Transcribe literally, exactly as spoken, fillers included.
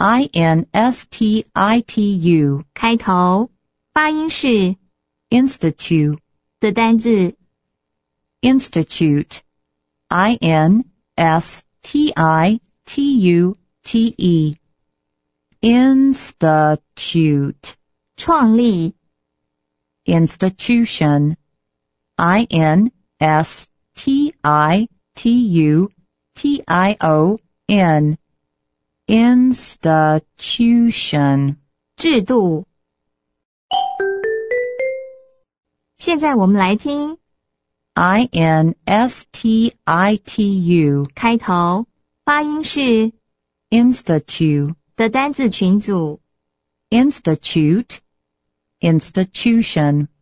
I N S T I T U 开头，发音是 institute 的单字 institute I N S T I T U T E institute 创立 institution I N S T I T U T I O N institution 制度。现在我们来听 I N S T I T U 开头，发音是 institute 的单字群组 institute institution